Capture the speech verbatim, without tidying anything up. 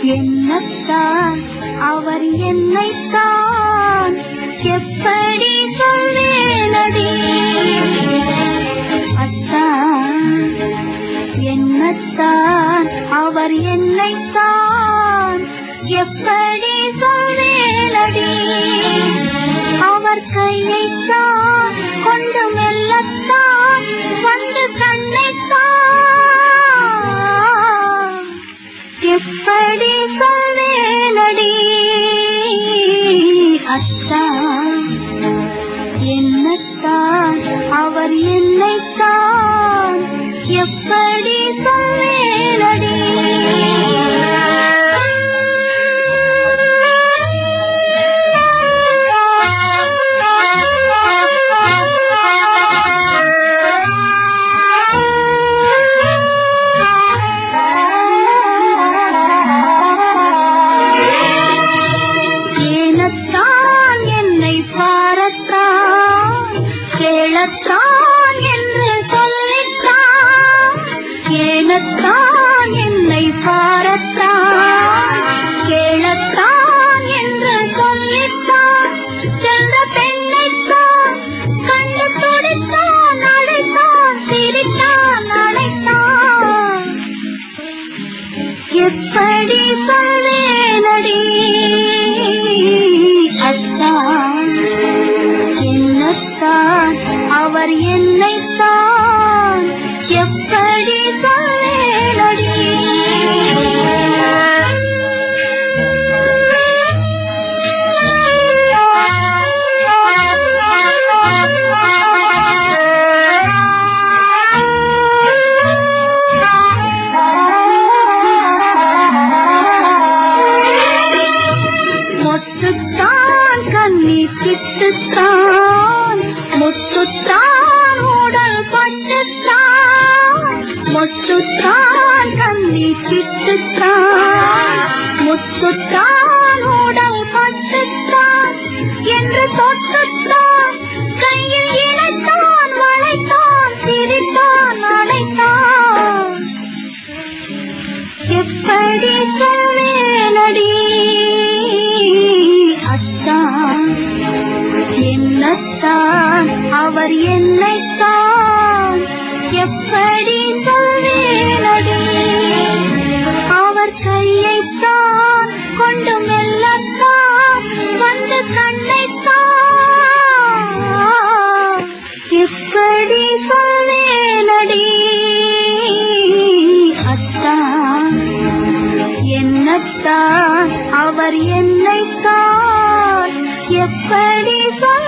என்னத்தான் அவர் என்னைத்தான் எப்படி சொல்வேனடி அத்தான் என்னத்தான் அவர் என்னைத்தான் எப்படி சொல்வேனடி அவர் கையைத்தான் கொண்டு மெல்லத்தான் வந்து கண்ணைத்தான் எப்படி சொல்வேனடி அத்தான் என்னத்தான் அவர் என்னைத்தான் எப்படி சொல்வேனடி ஏனத்தான் என்னை பாரத்தான் கேளத்தான் என்று சொல்லித்தான் ஏனத்தான் என்னை பாரத்தான் கேளத்தான் என்று சொல்லித்தான் சென்ற பெண்ணைத்தான் கண்டு துடித்தான் அழைத்தான் சிரித்தான் அழைத்தான் எப்படி சொல்வேனடி அத்தான் என்னத்தான் அவர் என்னைத்தான் எப்படி சொல்வேனடி மொட்டுத்தான் கண்ணீர் சிட்டுத்தான் முத்துத்தான் உடல் பட்டுத்தான் மொட்டுத்தான் கண்ணீர் சிட்டுத்தான் முத்துத்தான் உடல் பட்டுத்தான் என்று தொட்டுத்தான் கையில் இணைத்தான் வளைத்தான் சிரித்தான் அழைத்தான் எப்படி சொல்வேனடி அத்தான் என்னத்தான் அவர் என்னைத்தான் எப்படி சொல்வேனடி அவர் கையைத்தான் கொண்டு மெல்லத்தான் வந்து கண்ணைத்தான் எப்படி சொல்வேனடி அத்தான் என்னத்தான் அவர் என்னைத்தான் எப்படி சொல்